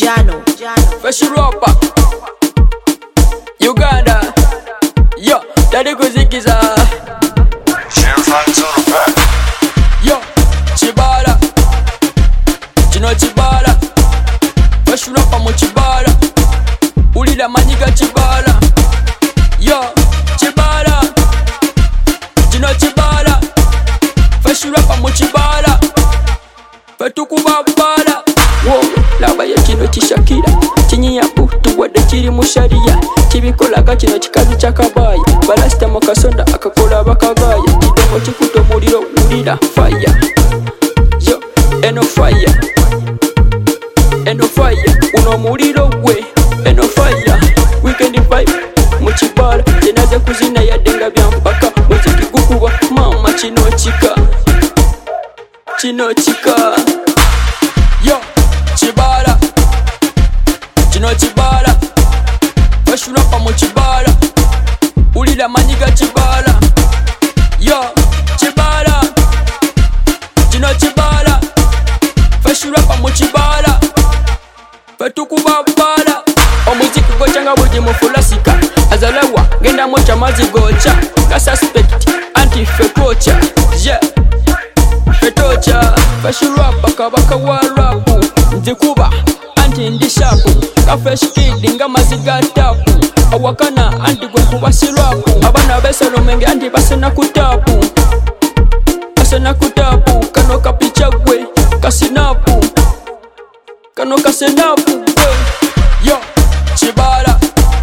Jano. Fresh rapper Uganda. Yo, Daddy Kuzikiza. Yo, Chibala. Chino Chibala. Fresh rapper mu Chibala. Ulila manyiga Chibala. Yo, Chibala. Chino Chibala. Fresh rapper mu Chibala. Fetukubabala. Wo, laba ya kino kishakira. Kinyiyapu tuwadde kiri mu sharia. Kibikolaga kino kikazi kyakabaya. Balasita mu kasonda akakola abakagaya. Kidomo kikuta omuliro wulira fire. Yo, eno fire. Eno fire. Uno muliro gwe. Eno fire. Weekend vibe mu Kibala. Tenaze kuzina yaddenga byampaka. Muziki gukuba mama kino kika. Kino kika. Yo, Chibala. Kino Chibala. Fresh rapper mu Chibala. Ulila manyiga Chibala. Yo, Chibala. Kino Chibala. Fresh rapper mu Chibala. Fetukubabala. Omuziki gochanga buli mu fulasika. Azalewa genda mu chamazi gocha. Ka suspect anti fekocha. Yeah. Fetocha. Fresh rapper kabaka wa rapu. Nzikuba anti ndi shapu. Ka fresh kid nga maziga tapu. Awakana anti gwe kuba sirapu. Abana beselo menge anti basena kutapu. Basena kutapu. Kano kapicha gwe kasinapu. Kano kasenapu gwe. Yo, Chibala.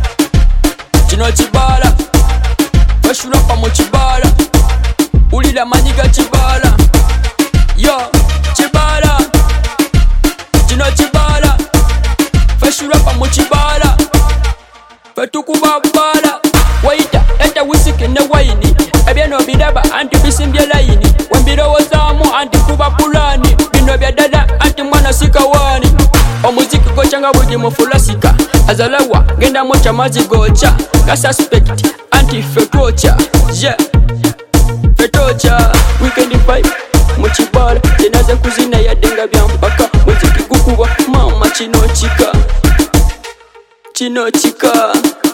Kino Chibala. Fresh rapper mu Chibala. Ulila manyiga Chibala. Yo, Chibala. Kino Chibala. Fresh rapper mu Chibala. Fetukubabala. Waita enta whisky ne wine. Ebyano bidaba anti bisimbye line. Wembirowozaamu anti kuba pulani. Bino bya dada anti mwana sikawani. Omuziki gochanga buli mu fulasika. Azalewa genda mu chamazi gocha. Ka suspect anti fekocha. Yeah. Fetocha. Weekend vibe mu Kibala. Tenaze kuzina yaddenga byampaka. Muziki gukuba mama kino kika. Kino kika.